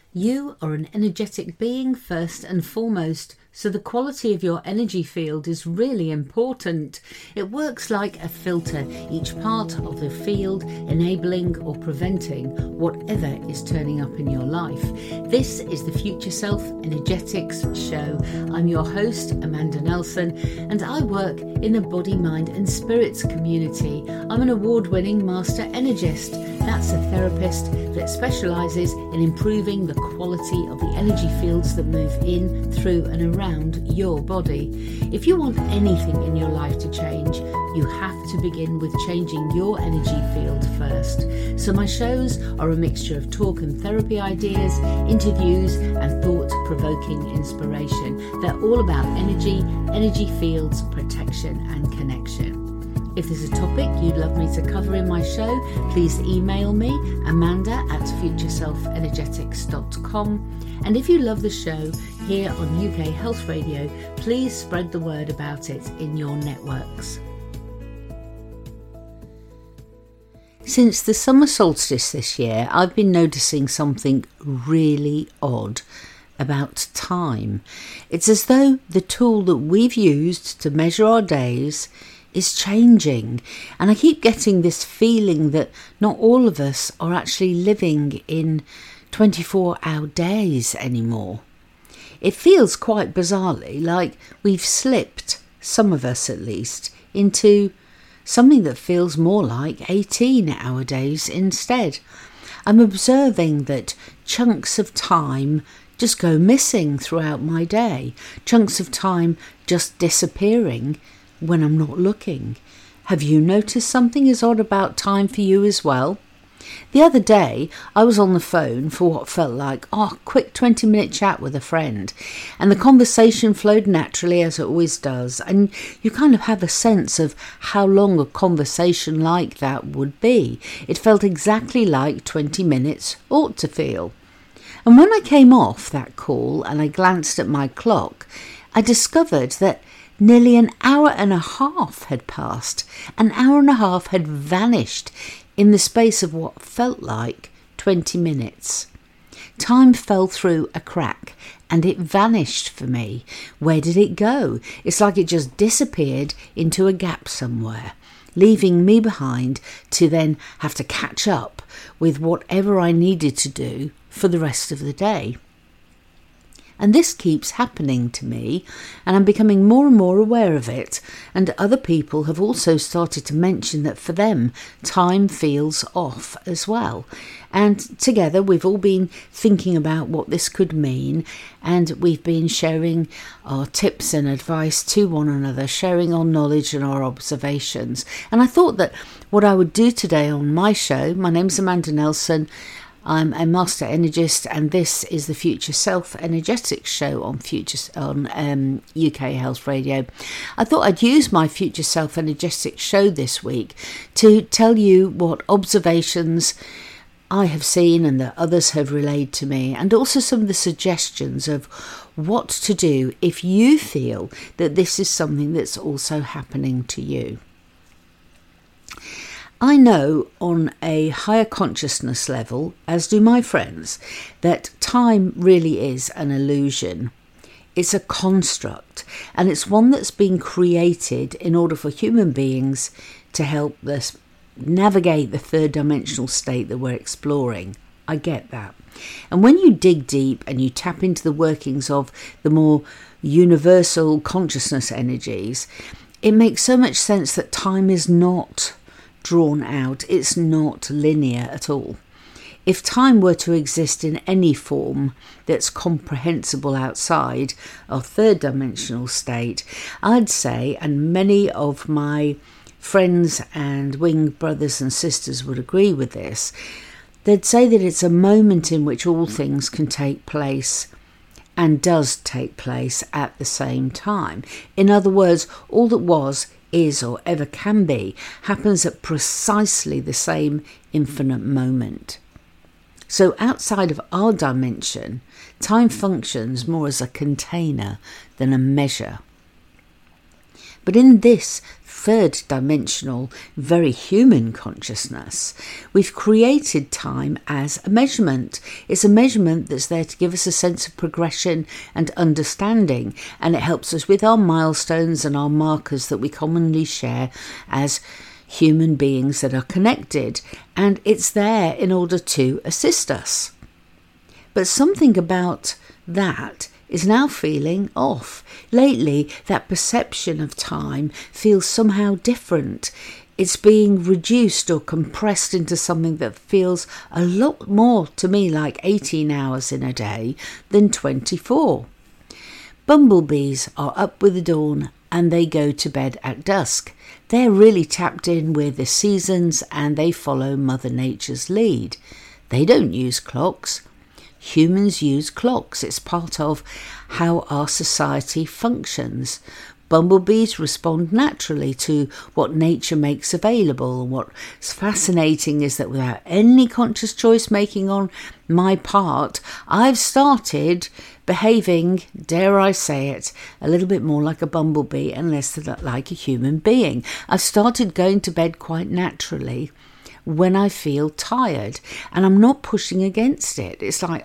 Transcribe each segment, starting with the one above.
You are an energetic being first and foremost, so the quality of your energy field is really important. It works like a filter, each part of the field enabling or preventing whatever is turning up in your life. This is the Future Self Energetics Show. I'm your host, Amanda Nelson, and I work in the body, mind and spirits community. I'm an award-winning master energist. That's a therapist that specialises in improving the quality of the energy fields that move in, through and around your body. If you want anything in your life to change, you have to begin with changing your energy field first. So my shows are a mixture of talk and therapy ideas, interviews and thought-provoking inspiration. They're all about energy fields, protection and connection. If there's a topic you'd love me to cover in my show, please email me, amanda@futureselfenergetics.com. And if you love the show here on UK Health Radio, please spread the word about it in your networks. Since the summer solstice this year, I've been noticing something really odd about time. It's as though the tool that we've used to measure our days is changing, and I keep getting this feeling that not all of us are actually living in 24-hour days anymore. It feels quite bizarrely like we've slipped, some of us at least, into something that feels more like 18-hour days instead. I'm observing that chunks of time just go missing throughout my day, chunks of time just disappearing when I'm not looking. Have you noticed something is odd about time for you as well? The other day, I was on the phone for what felt like a quick 20-minute chat with a friend, and the conversation flowed naturally as it always does, and you kind of have a sense of how long a conversation like that would be. It felt exactly like 20 minutes ought to feel. And when I came off that call and I glanced at my clock, I discovered that nearly an hour and a half had passed. An hour and a half had vanished in the space of what felt like 20 minutes. Time fell through a crack and it vanished for me. Where did it go? It's like it just disappeared into a gap somewhere, leaving me behind to then have to catch up with whatever I needed to do for the rest of the day. And this keeps happening to me, and I'm becoming more and more aware of it. And other people have also started to mention that for them, time feels off as well. And together we've all been thinking about what this could mean, and we've been sharing our tips and advice to one another, sharing our knowledge and our observations. And I thought that what I would do today on my show, my name's Amanda Nelson, I'm a master energist, and this is the Future Self Energetics Show on UK Health Radio. I thought I'd use my Future Self Energetics Show this week to tell you what observations I have seen and that others have relayed to me, and also some of the suggestions of what to do if you feel that this is something that's also happening to you. I know on a higher consciousness level, as do my friends, that time really is an illusion. It's a construct, and it's one that's been created in order for human beings to help us navigate the third dimensional state that we're exploring. I get that. And when you dig deep and you tap into the workings of the more universal consciousness energies, it makes so much sense that time is not drawn out. It's not linear at all. If time were to exist in any form that's comprehensible outside our third dimensional state, I'd say, and many of my friends and winged brothers and sisters would agree with this, they'd say that it's a moment in which all things can take place and does take place at the same time. In other words, all that was, is or ever can be happens at precisely the same infinite moment. So outside of our dimension, time functions more as a container than a measure. But in this third dimensional, very human consciousness, we've created time as a measurement. It's a measurement that's there to give us a sense of progression and understanding, and it helps us with our milestones and our markers that we commonly share as human beings that are connected, and it's there in order to assist us. But something about that is now feeling off. Lately, that perception of time feels somehow different. It's being reduced or compressed into something that feels a lot more to me like 18 hours in a day than 24. Bumblebees are up with the dawn and they go to bed at dusk. They're really tapped in with the seasons and they follow Mother Nature's lead. They don't use clocks. Humans use clocks. It's part of how our society functions. Bumblebees respond naturally to what nature makes available. And what's fascinating is that without any conscious choice making on my part, I've started behaving, dare I say it, a little bit more like a bumblebee and less like a human being. I've started going to bed quite naturally when I feel tired, and I'm not pushing against it. It's like,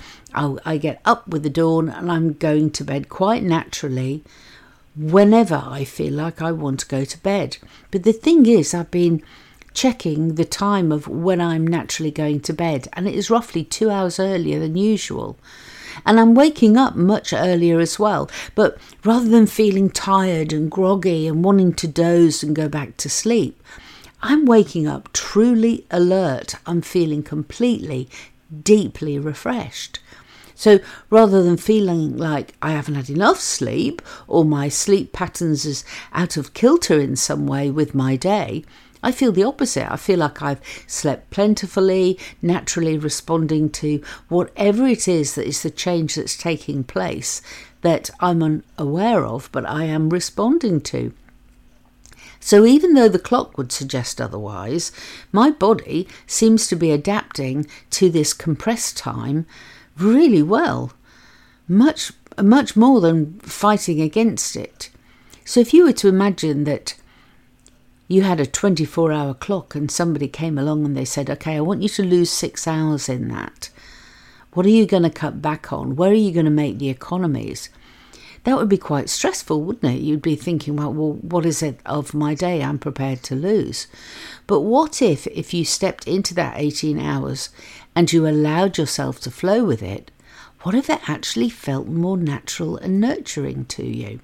I get up with the dawn and I'm going to bed quite naturally whenever I feel like I want to go to bed. But the thing is, I've been checking the time of when I'm naturally going to bed, and it is roughly 2 hours earlier than usual. And I'm waking up much earlier as well. But rather than feeling tired and groggy and wanting to doze and go back to sleep, I'm waking up truly alert. I'm feeling completely, deeply refreshed. So rather than feeling like I haven't had enough sleep or my sleep patterns is out of kilter in some way with my day, I feel the opposite. I feel like I've slept plentifully, naturally responding to whatever it is that is the change that's taking place that I'm unaware of, but I am responding to. So even though the clock would suggest otherwise, my body seems to be adapting to this compressed time really well, much more than fighting against it. So if you were to imagine that you had a 24-hour clock and somebody came along and they said, okay, I want you to lose 6 hours in that. What are you going to cut back on? Where are you going to make the economies? That would be quite stressful, wouldn't it? You'd be thinking, well, what is it of my day I'm prepared to lose? But what if you stepped into that 18 hours and you allowed yourself to flow with it? What if it actually felt more natural and nurturing to you?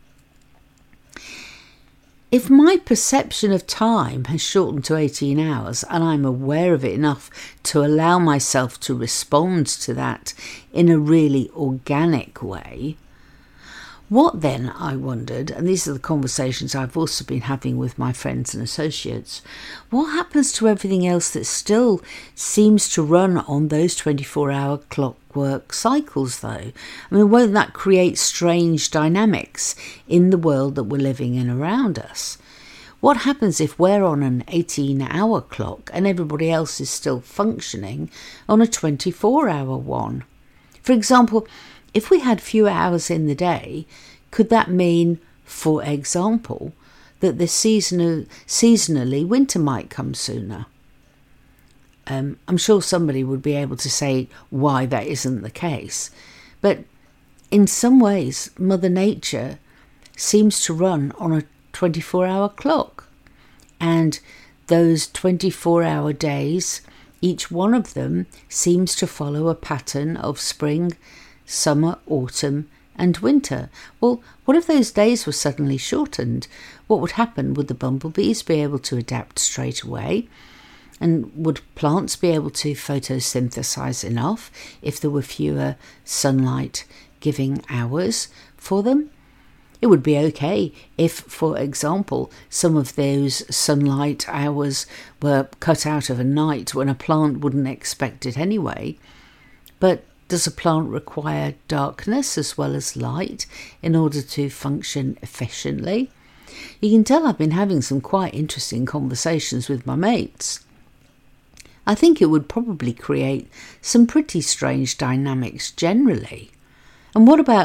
If my perception of time has shortened to 18 hours and I'm aware of it enough to allow myself to respond to that in a really organic way, what then, I wondered, and these are the conversations I've also been having with my friends and associates, what happens to everything else that still seems to run on those 24-hour clockwork cycles, though? I mean, won't that create strange dynamics in the world that we're living in around us? What happens if we're on an 18-hour clock and everybody else is still functioning on a 24-hour one? For example, if we had fewer hours in the day, could that mean, for example, that the seasonally winter might come sooner? I'm sure somebody would be able to say why that isn't the case. But in some ways, Mother Nature seems to run on a 24-hour clock. And those 24-hour days, each one of them seems to follow a pattern of spring, summer, autumn and winter. Well, what if those days were suddenly shortened? What would happen? Would the bumblebees be able to adapt straight away? And would plants be able to photosynthesize enough if there were fewer sunlight giving hours for them? It would be okay if, for example, some of those sunlight hours were cut out of a night when a plant wouldn't expect it anyway. But does a plant require darkness as well as light in order to function efficiently? You can tell I've been having some quite interesting conversations with my mates. I think it would probably create some pretty strange dynamics generally. And what about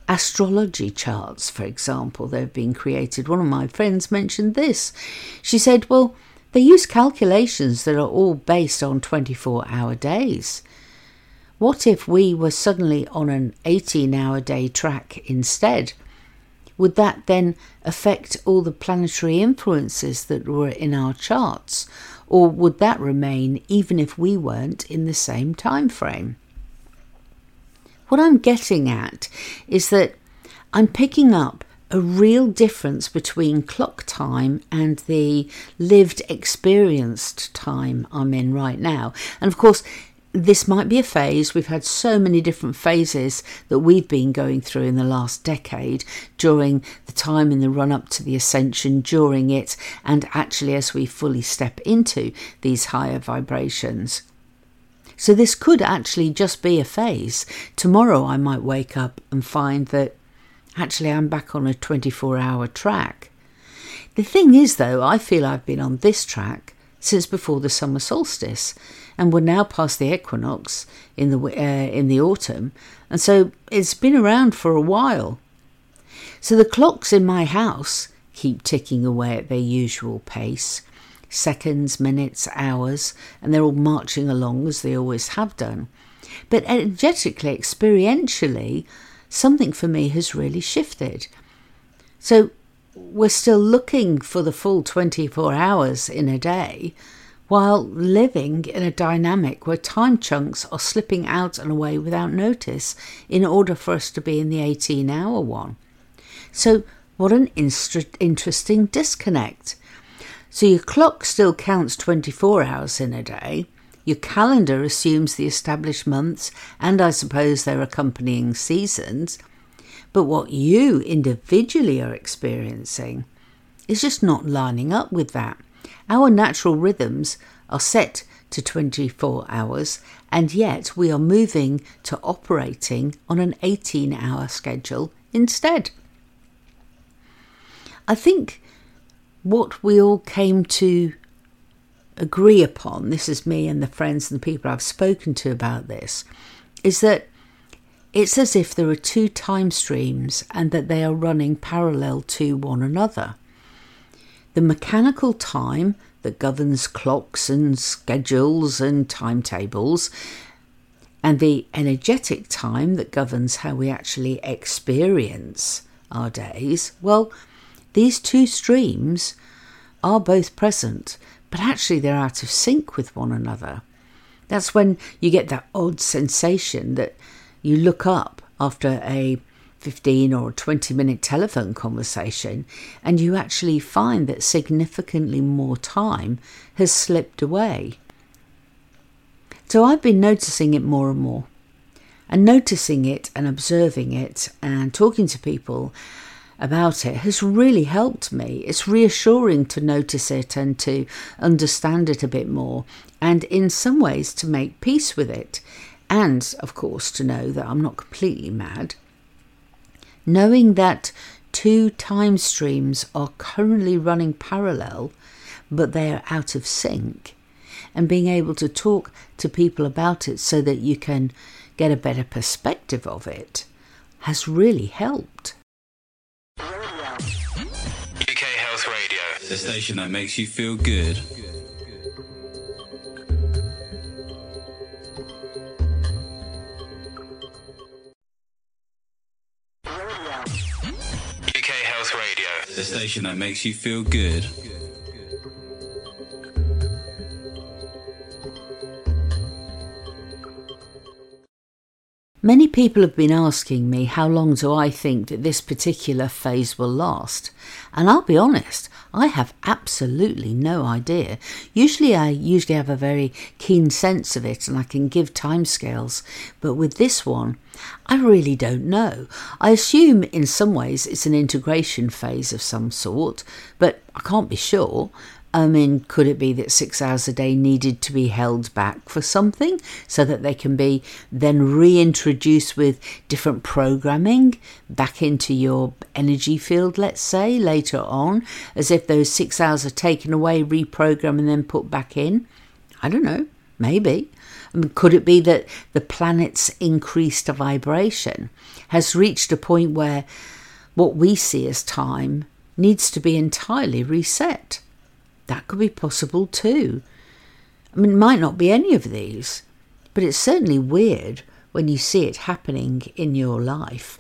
Astrology charts, for example, they've been created. One of my friends mentioned this. She said, well, they use calculations that are all based on 24-hour days. What if we were suddenly on an 18-hour day track instead? Would that then affect all the planetary influences that were in our charts? Or would that remain even if we weren't in the same time frame? What I'm getting at is that I'm picking up a real difference between clock time and the lived experienced time I'm in right now. And of course, this might be a phase. We've had so many different phases that we've been going through in the last decade, during the time in the run-up to the ascension, during it, and actually as we fully step into these higher vibrations. So this could actually just be a phase. Tomorrow I might wake up and find that actually I'm back on a 24-hour track. The thing is, though, I feel I've been on this track since before the summer solstice, and we're now past the equinox in the autumn, and so it's been around for a while. So the clocks in my house keep ticking away at their usual pace, seconds, minutes, hours, and they're all marching along as they always have done. But energetically, experientially, something for me has really shifted. So we're still looking for the full 24 hours in a day, while living in a dynamic where time chunks are slipping out and away without notice in order for us to be in the 18-hour one. So what an interesting disconnect. So your clock still counts 24 hours in a day, your calendar assumes the established months and I suppose their accompanying seasons, but what you individually are experiencing is just not lining up with that. Our natural rhythms are set to 24 hours, and yet we are moving to operating on an 18-hour schedule instead. I think what we all came to agree upon, this is me and the friends and the people I've spoken to about this, is that it's as if there are two time streams and that they are running parallel to one another. The mechanical time that governs clocks and schedules and timetables, and the energetic time that governs how we actually experience our days, well, these two streams are both present, but actually they're out of sync with one another. That's when you get that odd sensation that you look up after a 15 or 20-minute telephone conversation and you actually find that significantly more time has slipped away. So I've been noticing it more and more, and noticing it and observing it and talking to people about it has really helped me. It's reassuring to notice it and to understand it a bit more, and in some ways to make peace with it, and of course to know that I'm not completely mad. Knowing that two time streams are currently running parallel, but they are out of sync, and being able to talk to people about it so that you can get a better perspective of it has really helped. UK Health Radio, the station that makes you feel good. UK Health Radio, the station that makes you feel good. Many people have been asking me how long do I think that this particular phase will last, and I'll be honest, I have absolutely no idea. I usually have a very keen sense of it and I can give timescales, but with this one, I really don't know. I assume in some ways it's an integration phase of some sort, but I can't be sure. I mean, could it be that 6 hours a day needed to be held back for something so that they can be then reintroduced with different programming back into your energy field, let's say, later on, as if those 6 hours are taken away, reprogrammed and then put back in? I don't know, maybe. I mean, could it be that the planet's increased vibration has reached a point where what we see as time needs to be entirely reset? That could be possible too. I mean, it might not be any of these, but it's certainly weird when you see it happening in your life.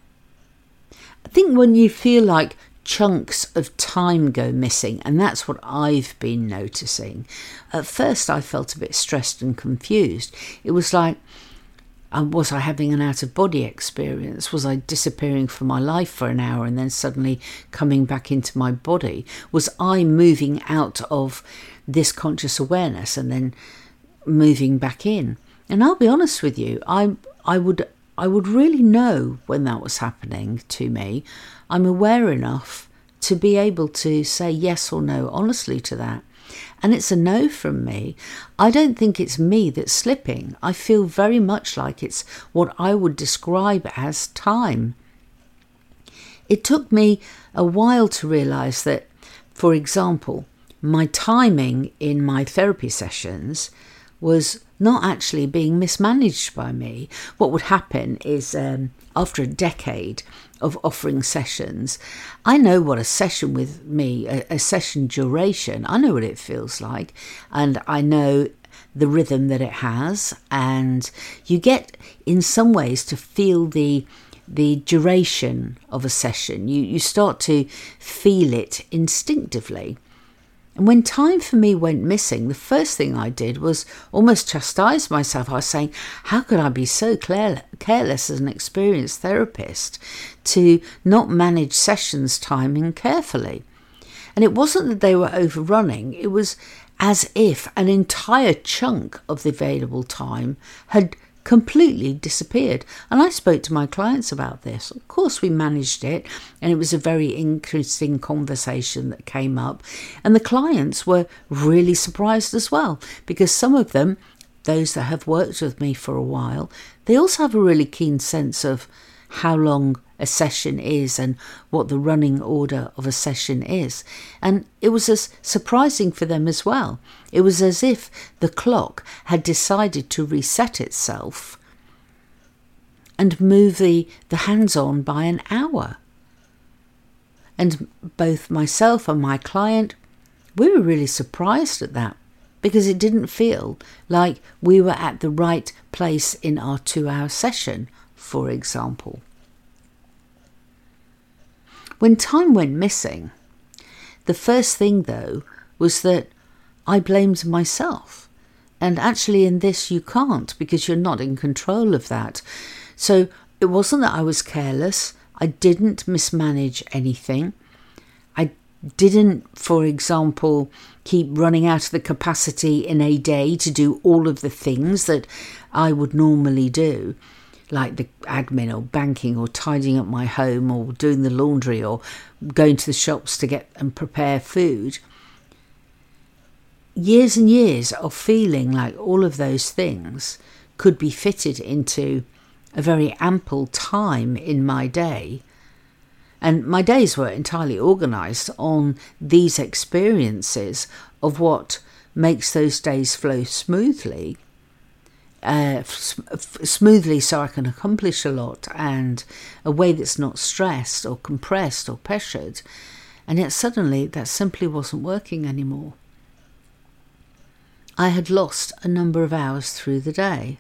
I think when you feel like chunks of time go missing, and that's what I've been noticing. At first I felt a bit stressed and confused. It was like, was I having an out-of-body experience? Was I disappearing from my life for an hour and then suddenly coming back into my body? Was I moving out of this conscious awareness and then moving back in? And I'll be honest with you, I would really know when that was happening to me. I'm aware enough to be able to say yes or no honestly to that. And it's a no from me. I don't think it's me that's slipping. I feel very much like it's what I would describe as time. It took me a while to realise that, for example, my timing in my therapy sessions was not actually being mismanaged by me. What would happen is after a decade of offering sessions, I know what a session with me, a session duration, I know what it feels like, and I know the rhythm that it has, and you get in some ways to feel the duration of a session. You start to feel it instinctively. And when time for me went missing, the first thing I did was almost chastise myself. I was saying, how could I be so careless as an experienced therapist to not manage sessions timing carefully? And it wasn't that they were overrunning. It was as if an entire chunk of the available time had completely disappeared. And I spoke to my clients about this. Of course, we managed it, and it was a very interesting conversation that came up. And the clients were really surprised as well, because some of them, those that have worked with me for a while, they also have a really keen sense of how long a session is and what the running order of a session is. And it was as surprising for them as well. It was as if the clock had decided to reset itself and move the hands on by an hour. And both myself and my client, we were really surprised at that, because it didn't feel like we were at the right place in our 2-hour session, for example. When time went missing, the first thing, though, was that I blamed myself. And actually in this you can't, because you're not in control of that. So it wasn't that I was careless. I didn't mismanage anything. I didn't, for example, keep running out of the capacity in a day to do all of the things that I would normally do, like the admin or banking or tidying up my home or doing the laundry or going to the shops to get and prepare food. Years and years of feeling like all of those things could be fitted into a very ample time in my day. And my days were entirely organised on these experiences of what makes those days flow smoothly. Smoothly so I can accomplish a lot, and a way that's not stressed or compressed or pressured. And yet suddenly that simply wasn't working anymore. I had lost a number of hours through the day.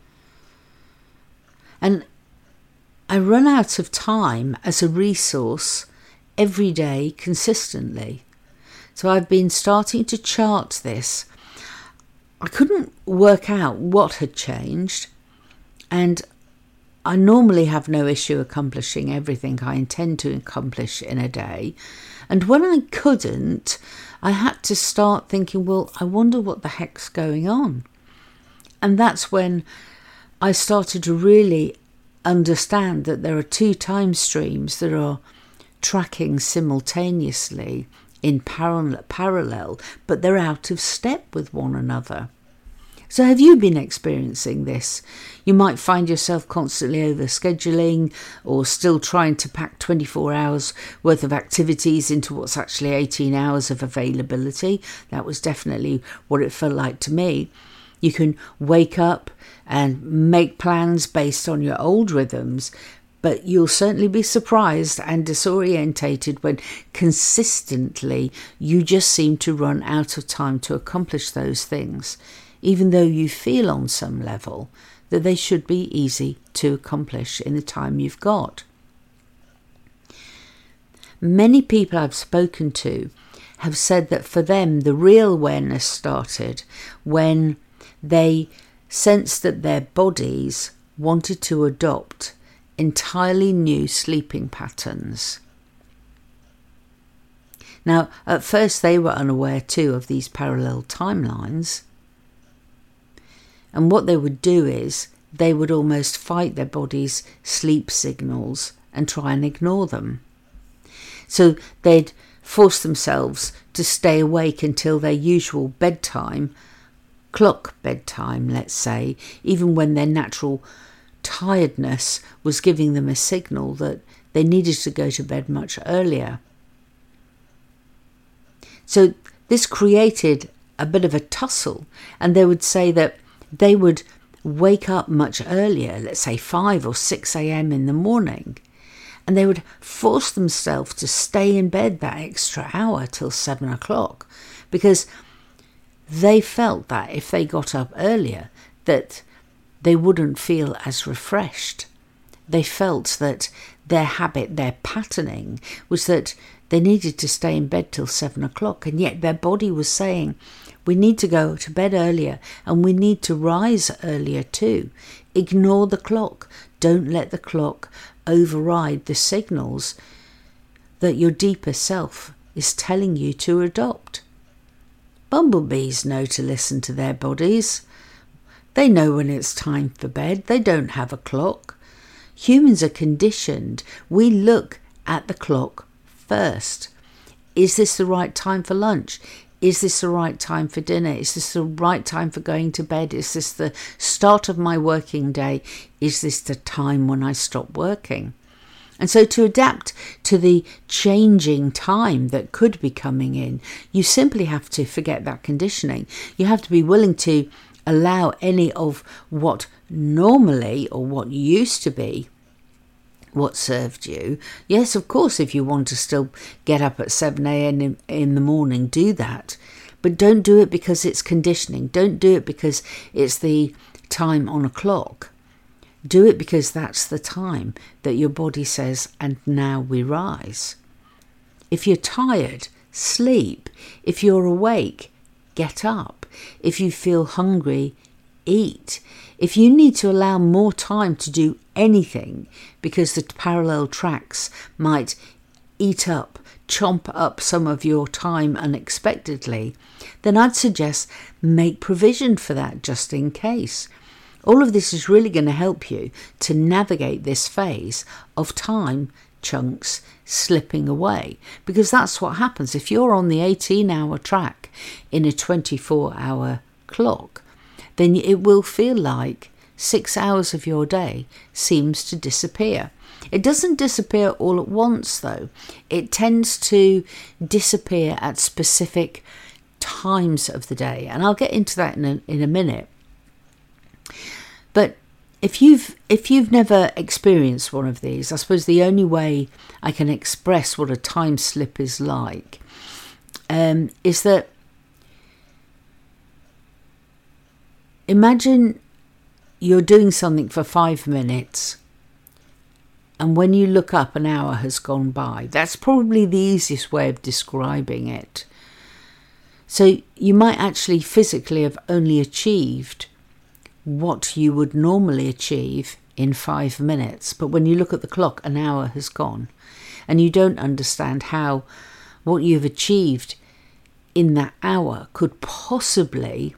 And I run out of time as a resource every day consistently. So I've been starting to chart this. I couldn't work out what had changed, and I normally have no issue accomplishing everything I intend to accomplish in a day. And when I couldn't, I had to start thinking, well, I wonder what the heck's going on. And that's when I started to really understand that there are two time streams that are tracking simultaneously in parallel, but they're out of step with one another. So have you been experiencing this? You might find yourself constantly overscheduling or still trying to pack 24 hours worth of activities into what's actually 18 hours of availability. That was definitely what it felt like to me. You can wake up and make plans based on your old rhythms, but you'll certainly be surprised and disorientated when consistently you just seem to run out of time to accomplish those things, even though you feel on some level that they should be easy to accomplish in the time you've got. Many people I've spoken to have said that for them the real awareness started when they sensed that their bodies wanted to adopt entirely new sleeping patterns. Now, at first they were unaware too of these parallel timelines, and what they would do is they would almost fight their body's sleep signals and try and ignore them. So they'd force themselves to stay awake until their usual bedtime, clock bedtime, let's say, even when their natural tiredness was giving them a signal that they needed to go to bed much earlier. So this created a bit of a tussle, and they would say that they would wake up much earlier, let's say 5 or 6 a.m. in the morning, and they would force themselves to stay in bed that extra hour till 7 o'clock, because they felt that if they got up earlier, that they wouldn't feel as refreshed. They felt that their habit, their patterning, was that they needed to stay in bed till 7 o'clock, and yet their body was saying, we need to go to bed earlier and we need to rise earlier too. Ignore the clock. Don't let the clock override the signals that your deeper self is telling you to adopt. Bumblebees know to listen to their bodies. They know when it's time for bed. They don't have a clock. Humans are conditioned. We look at the clock first. Is this the right time for lunch? Is this the right time for dinner? Is this the right time for going to bed? Is this the start of my working day? Is this the time when I stop working? And so to adapt to the changing time that could be coming in, you simply have to forget that conditioning. You have to be willing to allow any of what normally or what used to be what served you. Yes, of course, if you want to still get up at 7 a.m. in the morning, do that. But don't do it because it's conditioning. Don't do it because it's the time on a clock. Do it because that's the time that your body says, and now we rise. If you're tired, sleep. If you're awake, get up. If you feel hungry, eat. If you need to allow more time to do anything because the parallel tracks might chomp up some of your time unexpectedly, then I'd suggest make provision for that just in case. All of this is really going to help you to navigate this phase of time chunks slipping away, because that's what happens if you're on the 18-hour track in a 24-hour clock. Then it will feel like 6 hours of your day seems to disappear. It doesn't disappear all at once, though. It tends to disappear at specific times of the day, and I'll get into that in a minute. But if you've never experienced one of these, I suppose the only way I can express what a time slip is like is that imagine you're doing something for 5 minutes, and when you look up, an hour has gone by. That's probably the easiest way of describing it. So you might actually physically have only achieved what you would normally achieve in 5 minutes, but when you look at the clock, an hour has gone, and you don't understand how what you've achieved in that hour could possibly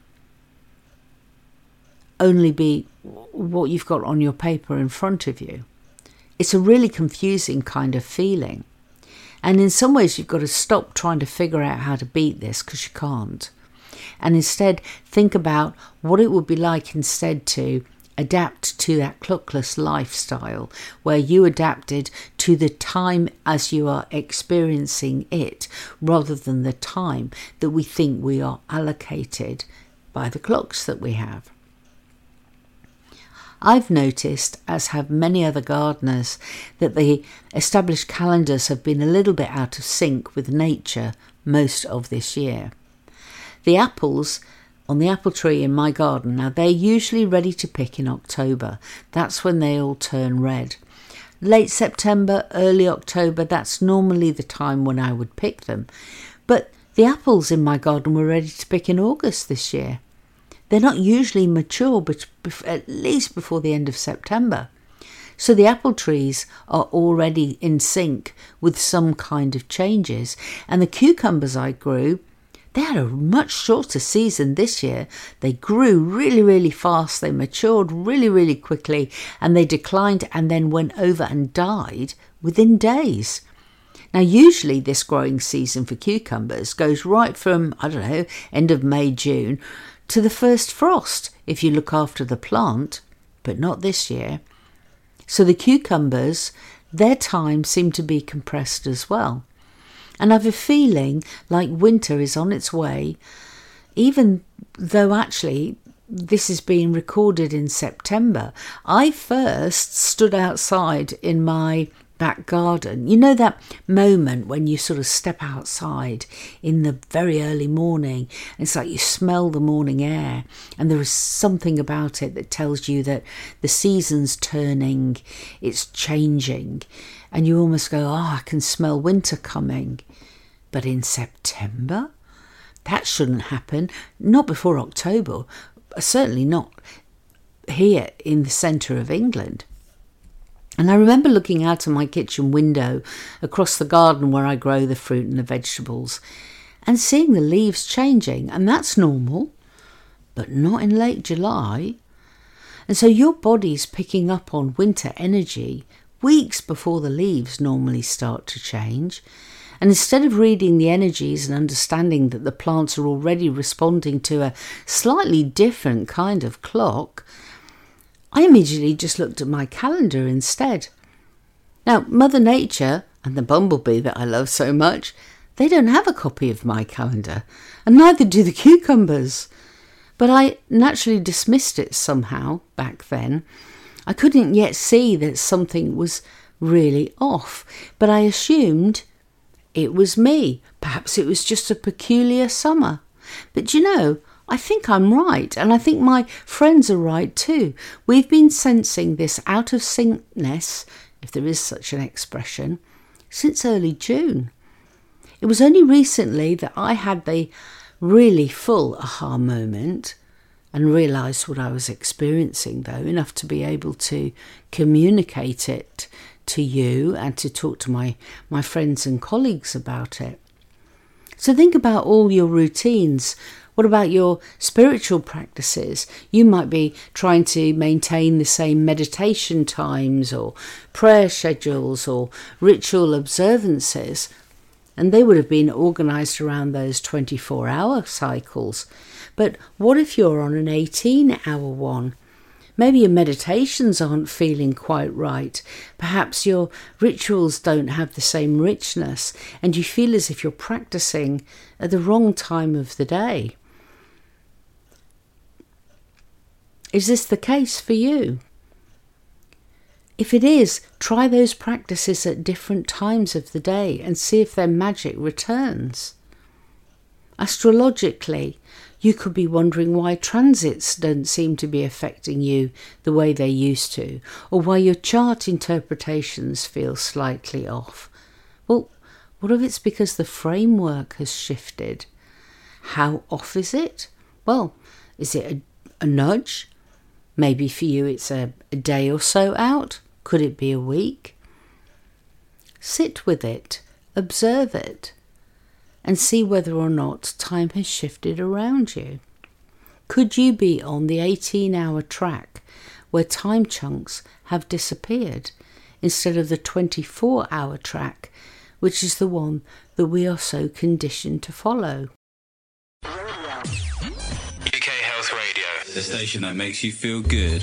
only be what you've got on your paper in front of you. It's a really confusing kind of feeling. And in some ways, you've got to stop trying to figure out how to beat this, because you can't. And instead, think about what it would be like instead to adapt to that clockless lifestyle, where you adapted to the time as you are experiencing it, rather than the time that we think we are allocated by the clocks that we have. I've noticed, as have many other gardeners, that the established calendars have been a little bit out of sync with nature most of this year. The apples on the apple tree in my garden, now they're usually ready to pick in October. That's when they all turn red. Late September, early October, that's normally the time when I would pick them. But the apples in my garden were ready to pick in August this year. They're not usually mature, but at least before the end of September. So the apple trees are already in sync with some kind of changes. And the cucumbers I grew, they had a much shorter season this year. They grew really, really fast. They matured really, really quickly, and they declined and then went over and died within days. Now, usually this growing season for cucumbers goes right from, end of May, June, to the first frost if you look after the plant, but not this year. So the cucumbers, their time seemed to be compressed as well. And I've a feeling like winter is on its way, even though actually this is being recorded in September. I first stood outside in my back garden. You know that moment when you sort of step outside in the very early morning, and it's like you smell the morning air, and there is something about it that tells you that the season's turning, it's changing, and you almost go, I can smell winter coming. But in September? That shouldn't happen. Not before October. Certainly not here in the centre of England. And I remember looking out of my kitchen window across the garden where I grow the fruit and the vegetables and seeing the leaves changing. And that's normal, but not in late July. And so your body's picking up on winter energy weeks before the leaves normally start to change. And instead of reading the energies and understanding that the plants are already responding to a slightly different kind of clock, I immediately just looked at my calendar instead. Now, Mother Nature and the bumblebee that I love so much, they don't have a copy of my calendar, and neither do the cucumbers. But I naturally dismissed it somehow back then. I couldn't yet see that something was really off, but I assumed it was me. Perhaps it was just a peculiar summer. But you know, I think I'm right, and I think my friends are right too. We've been sensing this out of syncness, if there is such an expression, since early June. It was only recently that I had the really full aha moment and realised what I was experiencing, though, enough to be able to communicate it to you and to talk to my friends and colleagues about it. So think about all your routines. What about your spiritual practices? You might be trying to maintain the same meditation times or prayer schedules or ritual observances, and they would have been organised around those 24-hour cycles. But what if you're on an 18-hour one? Maybe your meditations aren't feeling quite right. Perhaps your rituals don't have the same richness, and you feel as if you're practicing at the wrong time of the day. Is this the case for you? If it is, try those practices at different times of the day and see if their magic returns. Astrologically, you could be wondering why transits don't seem to be affecting you the way they used to, or why your chart interpretations feel slightly off. Well, what if it's because the framework has shifted? How off is it? Well, is it a nudge? Maybe for you it's a day or so out. Could it be a week? Sit with it, observe it, and see whether or not time has shifted around you. Could you be on the 18-hour track where time chunks have disappeared instead of the 24-hour track, which is the one that we are so conditioned to follow? UK Health Radio, the station that makes you feel good.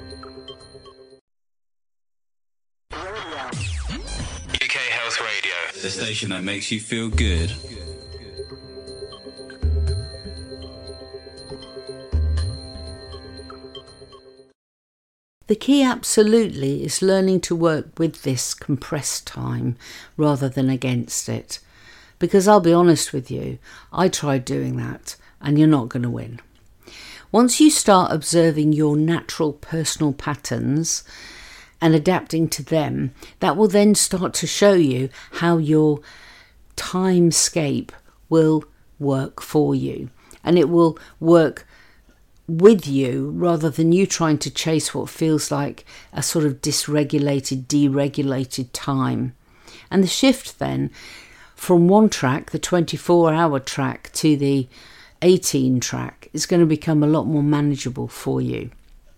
UK Health Radio, the station that makes you feel good. The key absolutely is learning to work with this compressed time rather than against it. Because I'll be honest with you, I tried doing that and you're not going to win. Once you start observing your natural personal patterns and adapting to them, that will then start to show you how your timescape will work for you. And it will work with you rather than you trying to chase what feels like a sort of dysregulated, deregulated time. And the shift then from one track, the 24-hour track, to the 18 track is going to become a lot more manageable for you.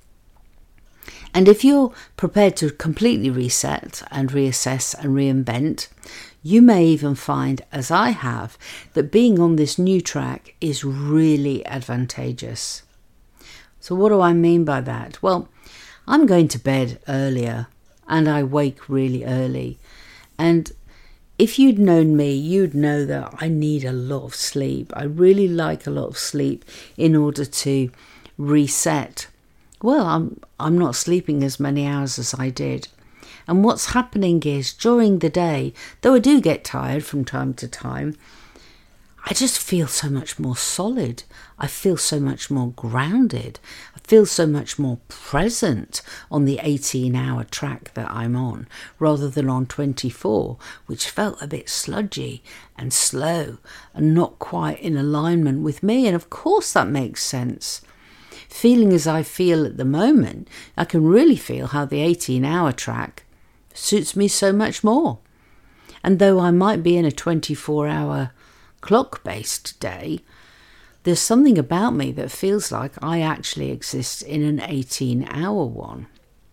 And if you're prepared to completely reset and reassess and reinvent, you may even find, as I have, that being on this new track is really advantageous. So what do I mean by that? Well, I'm going to bed earlier and I wake really early. And if you'd known me, you'd know that I need a lot of sleep. I really like a lot of sleep in order to reset. Well, I'm not sleeping as many hours as I did. And what's happening is during the day, though I do get tired from time to time, I just feel so much more solid. I feel so much more grounded. I feel so much more present on the 18-hour track that I'm on, rather than on 24, which felt a bit sludgy and slow and not quite in alignment with me. And of course that makes sense. Feeling as I feel at the moment, I can really feel how the 18-hour track suits me so much more. And though I might be in a 24-hour clock-based day, there's something about me that feels like I actually exist in an 18-hour one.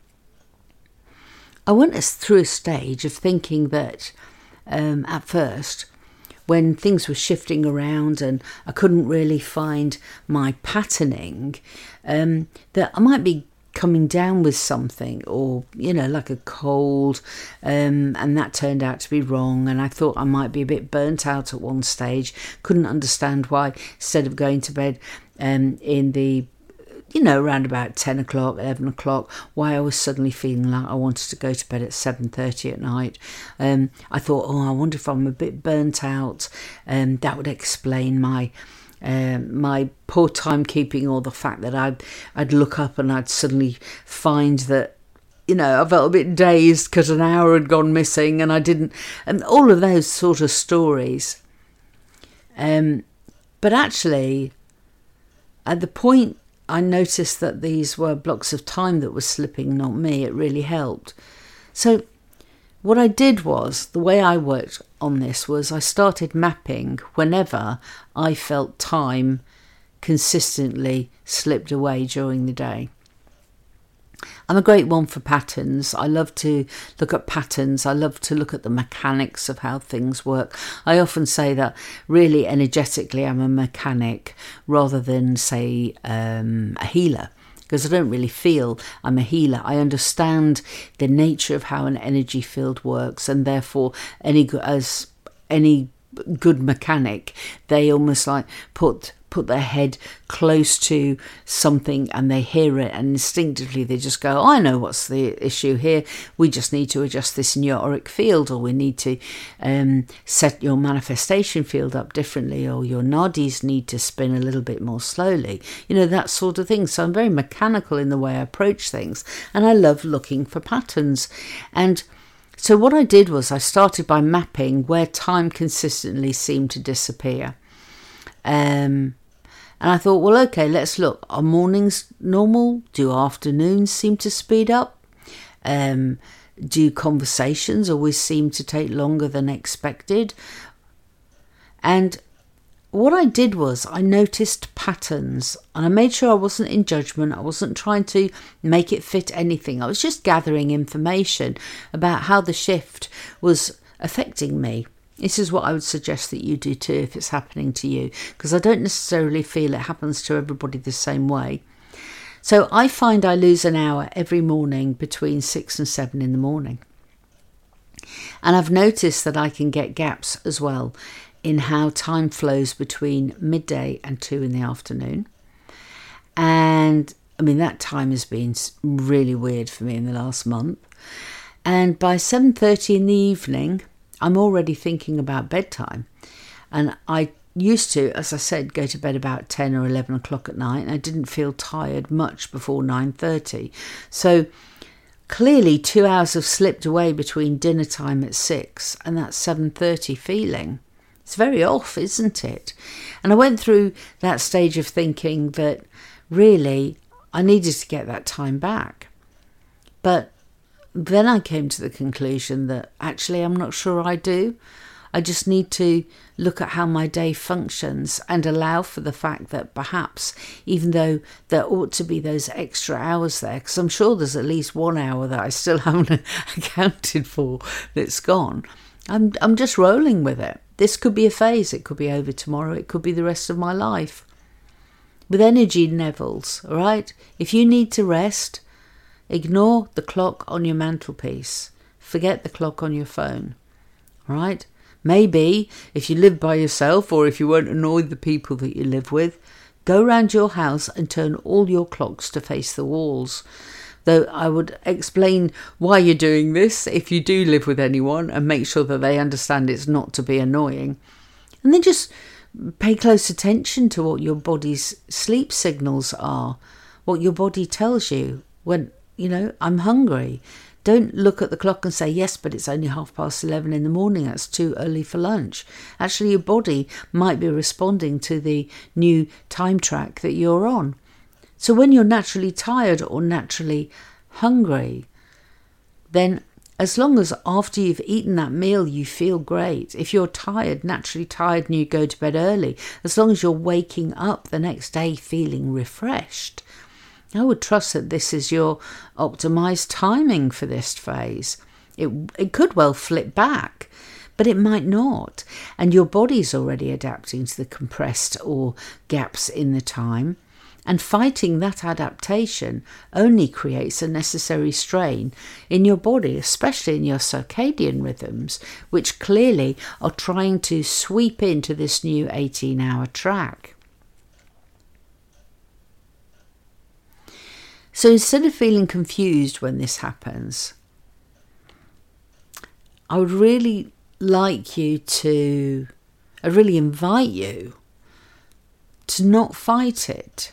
I went us through a stage of thinking that at first, when things were shifting around and I couldn't really find my patterning, that I might be coming down with something, or like a cold, and that turned out to be wrong. And I thought I might be a bit burnt out at one stage. Couldn't understand why, instead of going to bed in the around about 10 o'clock, 11 o'clock, why I was suddenly feeling like I wanted to go to bed at 7:30 at night. I thought, I wonder if I'm a bit burnt out. That would explain my poor timekeeping, or the fact that I'd look up and I'd suddenly find that, I felt a bit dazed because an hour had gone missing and I didn't, and all of those sort of stories. But actually, at the point I noticed that these were blocks of time that were slipping, not me, it really helped. So what I did was, the way I worked on this was I started mapping whenever I felt time consistently slipped away during the day. I'm a great one for patterns. I love to look at patterns. I love to look at the mechanics of how things work. I often say that really energetically I'm a mechanic rather than, say, a healer, because I don't really feel I'm a healer. I understand the nature of how an energy field works, and therefore any good mechanic, they almost like put their head close to something and they hear it, and instinctively they just go, I know what's the issue here. We just need to adjust this in your auric field, or we need to set your manifestation field up differently, or your nadis need to spin a little bit more slowly, that sort of thing. So I'm very mechanical in the way I approach things, and I love looking for patterns. And so what I did was I started by mapping where time consistently seemed to disappear. And I thought, well, okay, let's look. Are mornings normal? Do afternoons seem to speed up? Do conversations always seem to take longer than expected? And what I did was I noticed patterns, and I made sure I wasn't in judgment. I wasn't trying to make it fit anything. I was just gathering information about how the shift was affecting me. This is what I would suggest that you do too if it's happening to you, because I don't necessarily feel it happens to everybody the same way. So I find I lose an hour every morning between 6 and 7 in the morning. And I've noticed that I can get gaps as well in how time flows between midday and 2 in the afternoon. And I mean, that time has been really weird for me in the last month. And by 7:30 in the evening, I'm already thinking about bedtime. And I used to, as I said, go to bed about 10 or 11 o'clock at night, and I didn't feel tired much before 9:30. So clearly 2 hours have slipped away between dinner time at 6 and that 7:30 feeling. It's very off, isn't it? And I went through that stage of thinking that really I needed to get that time back. But then I came to the conclusion that actually I'm not sure I do. I just need to look at how my day functions and allow for the fact that perhaps, even though there ought to be those extra hours there, because I'm sure there's at least 1 hour that I still haven't accounted for that's gone, I'm just rolling with it. This could be a phase. It could be over tomorrow. It could be the rest of my life. With energy levels, all right? If you need to rest, ignore the clock on your mantelpiece. Forget the clock on your phone, all right? Maybe if you live by yourself, or if you won't annoy the people that you live with, go round your house and turn all your clocks to face the walls. Though I would explain why you're doing this if you do live with anyone, and make sure that they understand it's not to be annoying. And then just pay close attention to what your body's sleep signals are, what your body tells you when, I'm hungry. Don't look at the clock and say, yes, but it's only 11:30 in the morning. That's too early for lunch. Actually, your body might be responding to the new time track that you're on. So when you're naturally tired or naturally hungry, then as long as after you've eaten that meal you feel great, if you're tired, naturally tired, and you go to bed early, as long as you're waking up the next day feeling refreshed, I would trust that this is your optimized timing for this phase. It could well flip back, but it might not. And your body's already adapting to the compressed or gaps in the time. And fighting that adaptation only creates a necessary strain in your body, especially in your circadian rhythms, which clearly are trying to sweep into this new 18-hour track. So instead of feeling confused when this happens, I would really invite you to not fight it.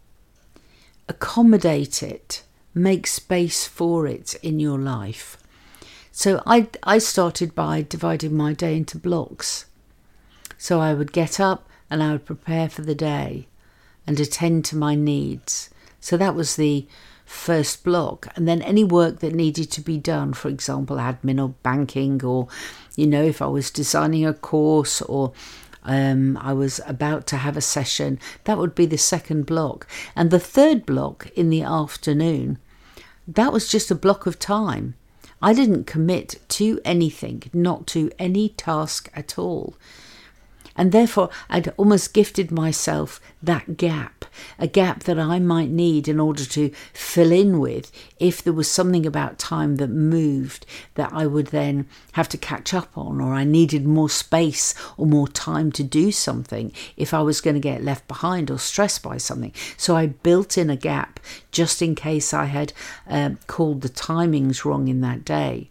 Accommodate it, make space for it in your life. So I started by dividing my day into blocks. So I would get up and I would prepare for the day and attend to my needs. So that was the first block. And then any work that needed to be done, for example, admin or banking, or, if I was designing a course, or I was about to have a session, that would be the second block. And the third block in the afternoon, that was just a block of time. I didn't commit to anything, not to any task at all. And therefore, I'd almost gifted myself that gap, a gap that I might need in order to fill in with if there was something about time that moved that I would then have to catch up on, or I needed more space or more time to do something if I was going to get left behind or stressed by something. So I built in a gap just in case I had called the timings wrong in that day.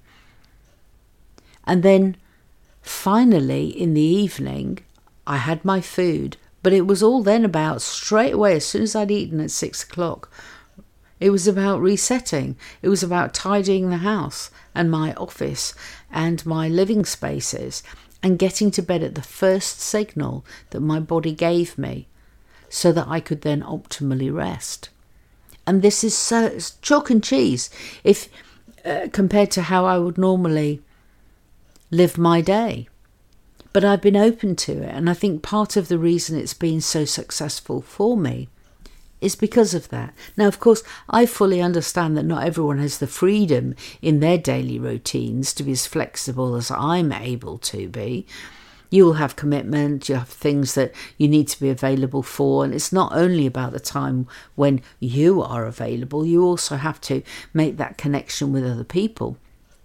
And then finally in the evening, I had my food, but it was all then about straight away, as soon as I'd eaten at 6 o'clock, it was about resetting. It was about tidying the house and my office and my living spaces and getting to bed at the first signal that my body gave me so that I could then optimally rest. And this is so chalk and cheese if compared to how I would normally live my day. But I've been open to it, and I think part of the reason it's been so successful for me is because of that. Now, of course, I fully understand that not everyone has the freedom in their daily routines to be as flexible as I'm able to be. You will have commitment, you have things that you need to be available for, and it's not only about the time when you are available, you also have to make that connection with other people.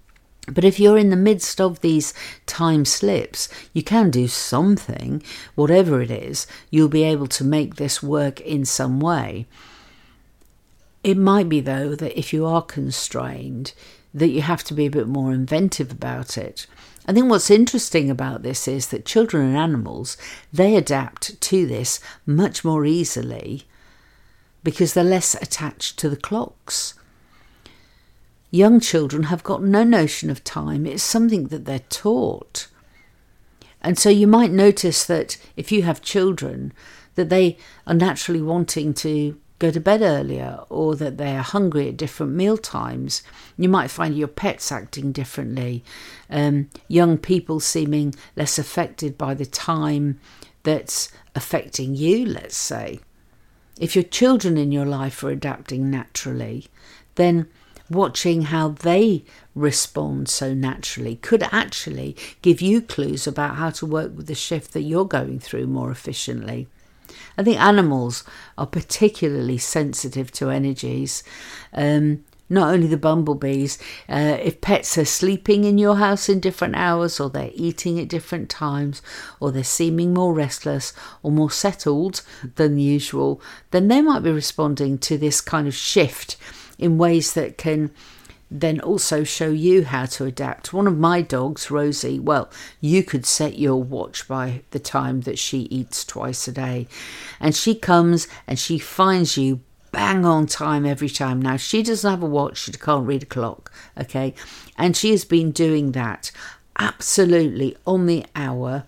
But if you're in the midst of these time slips, you can do something, whatever it is, you'll be able to make this work in some way. It might be, though, that if you are constrained, that you have to be a bit more inventive about it. I think what's interesting about this is that children and animals, they adapt to this much more easily because they're less attached to the clocks. Young children have got no notion of time. It's something that they're taught. And so you might notice that if you have children, that they are naturally wanting to go to bed earlier, or that they're hungry at different meal times. You might find your pets acting differently. Young people seeming less affected by the time that's affecting you, let's say. If your children in your life are adapting naturally, then watching how they respond so naturally could actually give you clues about how to work with the shift that you're going through more efficiently. I think animals are particularly sensitive to energies. Not only the bumblebees, if pets are sleeping in your house in different hours, or they're eating at different times, or they're seeming more restless or more settled than usual, then they might be responding to this kind of shift in ways that can then also show you how to adapt. One of my dogs, Rosie, well, you could set your watch by the time that she eats twice a day. And she comes and she finds you bang on time every time. Now, she doesn't have a watch. She can't read a clock, okay? And she has been doing that absolutely on the hour.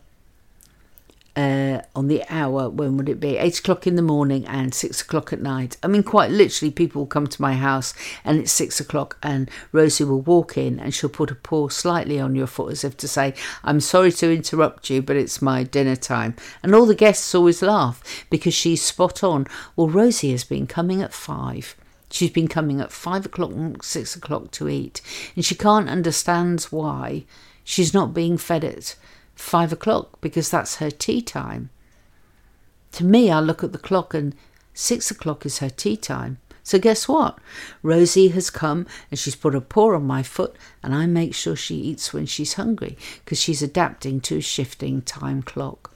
When would it be? 8 o'clock in the morning and 6 o'clock at night. I mean, quite literally, people will come to my house and it's 6 o'clock and Rosie will walk in and she'll put a paw slightly on your foot as if to say, I'm sorry to interrupt you, but it's my dinner time. And all the guests always laugh because she's spot on. Well, Rosie has been coming at 5. She's been coming at 5 o'clock and 6 o'clock to eat. And she can't understand why she's not being fed at 5 o'clock, because that's her tea time. To me, I look at the clock and 6 o'clock is her tea time. So guess what? Rosie has come and she's put a paw on my foot, and I make sure she eats when she's hungry because she's adapting to a shifting time clock.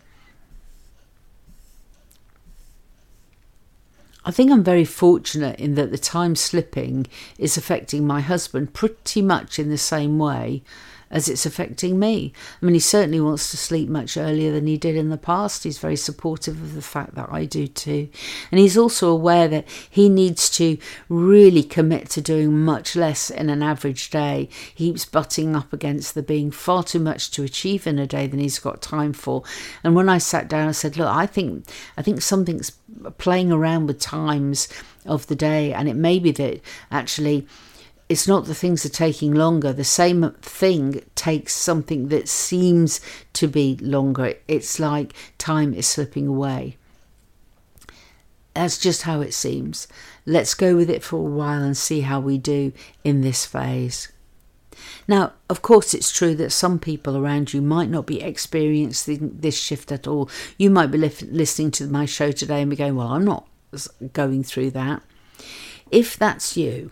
I think I'm very fortunate in that the time slipping is affecting my husband pretty much in the same way as it's affecting me. I mean, he certainly wants to sleep much earlier than he did in the past. He's very supportive of the fact that I do too. And he's also aware that he needs to really commit to doing much less in an average day. He keeps butting up against there being far too much to achieve in a day than he's got time for. And when I sat down, I said, look, I think something's playing around with times of the day, and it may be that actually it's not the things are taking longer. The same thing takes something that seems to be longer. It's like time is slipping away. That's just how it seems. Let's go with it for a while and see how we do in this phase. Now, of course, it's true that some people around you might not be experiencing this shift at all. You might be listening to my show today and be going, well, I'm not going through that. If that's you,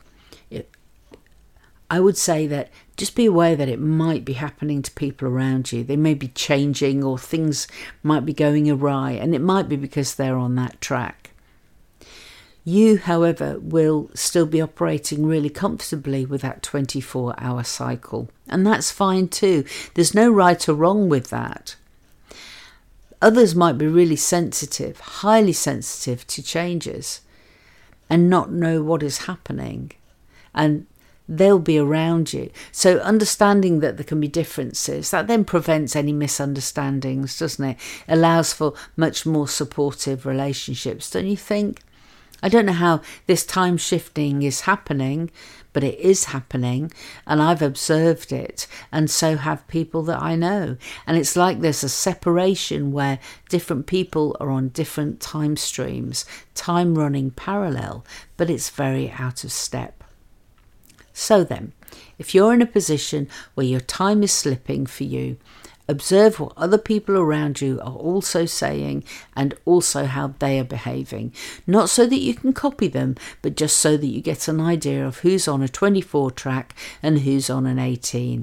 I would say that just be aware that it might be happening to people around you. They may be changing, or things might be going awry, and it might be because they're on that track. You, however, will still be operating really comfortably with that 24-hour cycle, and that's fine too. There's no right or wrong with that. Others might be really sensitive, highly sensitive to changes, and not know what is happening, and they'll be around you. So understanding that there can be differences, that then prevents any misunderstandings, doesn't it? Allows for much more supportive relationships, don't you think? I don't know how this time shifting is happening, but it is happening, and I've observed it, and so have people that I know. And it's like there's a separation where different people are on different time streams, time running parallel, but it's very out of step. So then, if you're in a position where your time is slipping for you, observe what other people around you are also saying and also how they are behaving. Not so that you can copy them, but just so that you get an idea of who's on a 24 track and who's on an 18.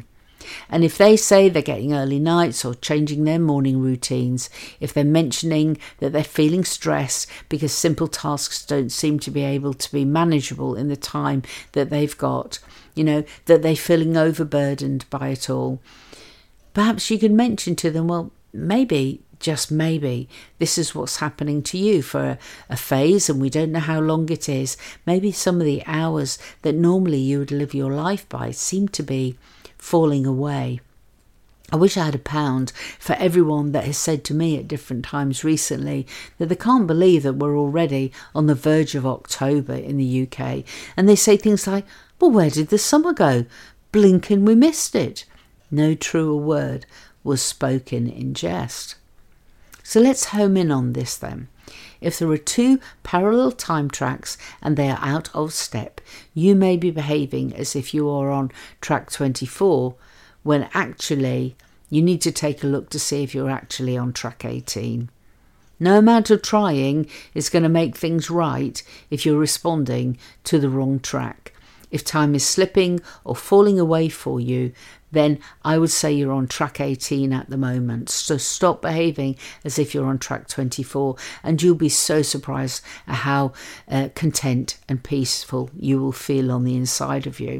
And if they say they're getting early nights or changing their morning routines, if they're mentioning that they're feeling stressed because simple tasks don't seem to be able to be manageable in the time that they've got, that they're feeling overburdened by it all, perhaps you could mention to them, well, maybe, just maybe, this is what's happening to you for a phase, and we don't know how long it is. Maybe some of the hours that normally you would live your life by seem to be falling away. I wish I had £1 for everyone that has said to me at different times recently that they can't believe that we're already on the verge of October in the UK. And they say things like, well, where did the summer go? Blink and we missed it. No truer word was spoken in jest. So let's home in on this then. If there are 2 parallel time tracks and they are out of step, you may be behaving as if you are on track 24, when actually you need to take a look to see if you're actually on track 18. No amount of trying is going to make things right if you're responding to the wrong track. If time is slipping or falling away for you, then I would say you're on track 18 at the moment. So stop behaving as if you're on track 24, and you'll be so surprised at how content and peaceful you will feel on the inside of you.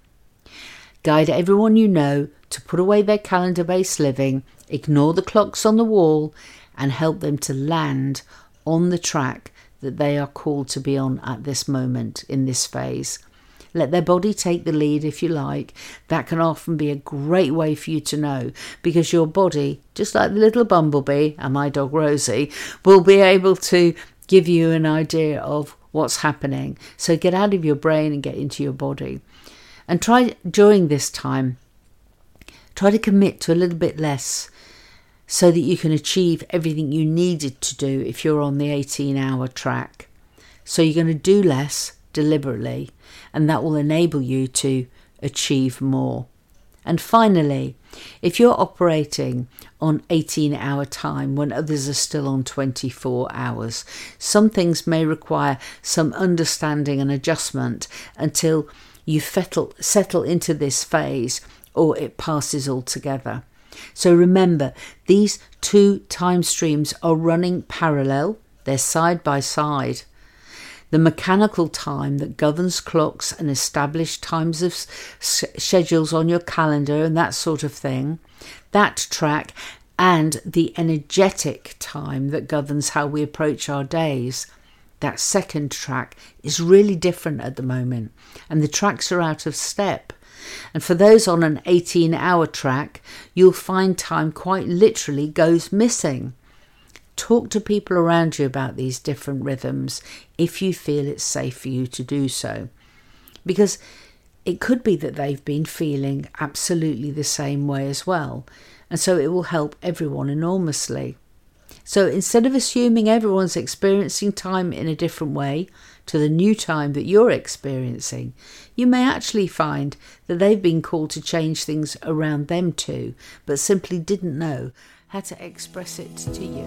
Guide everyone you know to put away their calendar-based living, ignore the clocks on the wall, and help them to land on the track that they are called to be on at this moment in this phase. Let their body take the lead if you like. That can often be a great way for you to know, because your body, just like the little bumblebee and my dog Rosie, will be able to give you an idea of what's happening. So get out of your brain and get into your body. And try during this time, try to commit to a little bit less so that you can achieve everything you needed to do if you're on the 18-hour track. So you're going to do less deliberately, and that will enable you to achieve more. And finally, if you're operating on 18-hour time when others are still on 24 hours, some things may require some understanding and adjustment until you settle into this phase, or it passes altogether. So remember, these 2 time streams are running parallel, they're side by side. The mechanical time that governs clocks and established times of schedules on your calendar and that sort of thing, that track, and the energetic time that governs how we approach our days, that second track is really different at the moment, and the tracks are out of step. And for those on an 18-hour track, you'll find time quite literally goes missing. Talk to people around you about these different rhythms if you feel it's safe for you to do so. Because it could be that they've been feeling absolutely the same way as well. And so it will help everyone enormously. So instead of assuming everyone's experiencing time in a different way to the new time that you're experiencing, you may actually find that they've been called to change things around them too, but simply didn't know how to express it to you.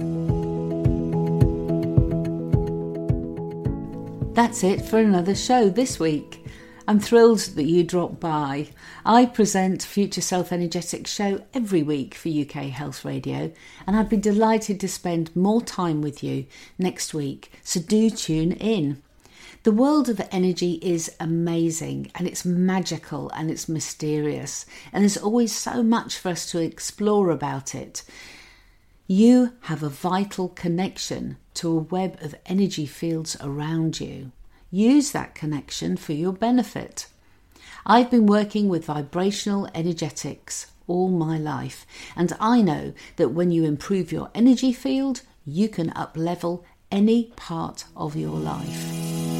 That's it for another show this week. I'm thrilled that you dropped by. I present Future Self Energetics show every week for UK Health Radio, and I'd be delighted to spend more time with you next week, so do tune in. The world of energy is amazing, and it's magical and it's mysterious, and there's always so much for us to explore about it. You have a vital connection to a web of energy fields around you. Use that connection for your benefit. I've been working with vibrational energetics all my life, and I know that when you improve your energy field, you can up-level any part of your life.